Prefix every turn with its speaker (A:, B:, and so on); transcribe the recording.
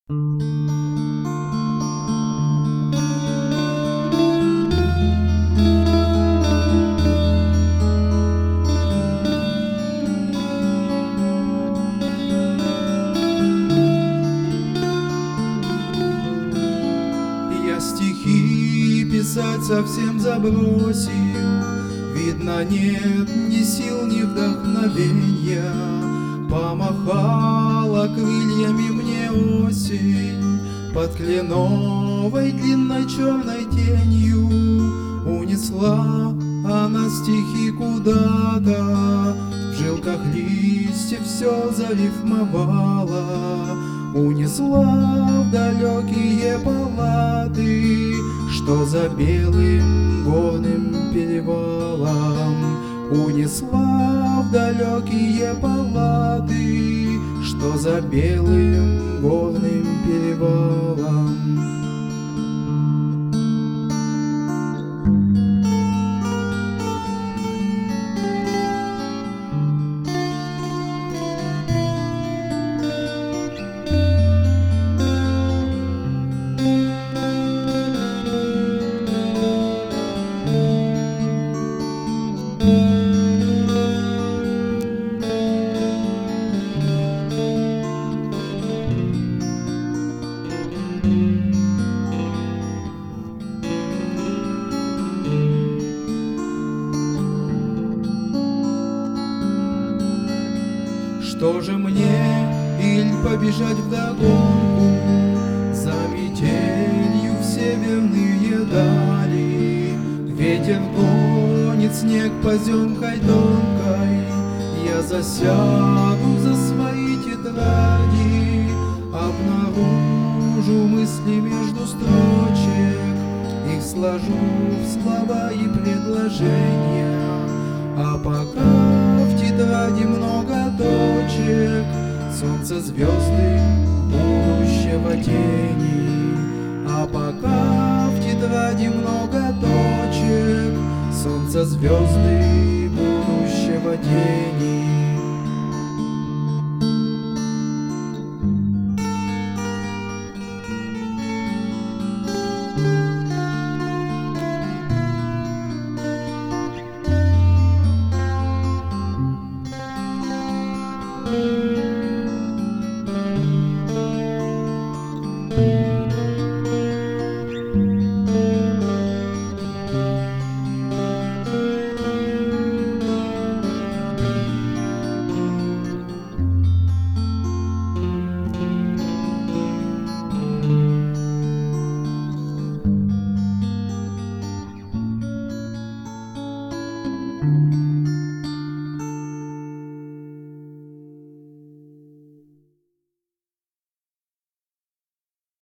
A: Я стихи писать совсем забросил, видно, нет ни сил, ни вдохновенья. Помахала крыльями мне осень, под кленовой длинной черной тенью. Унесла она стихи куда-то, в жилках листьев все зарифмовала. Унесла в далекие палаты, что за белым горным перевалом. Унесла в далекие палаты, что за белым горным перевалом. Что же мне, иль побежать вдогонку за метелью в северные дали? Ветер гонит снег поземкой тонкой, я засяду за свои тетради, обнаружу мысли между строчек, их сложу в слова и предложения. А пока в тетради много точек, солнце, звезды, будущего тени. А пока в тетради много точек, солнце, звезды, будущего тени.
B: Thank you.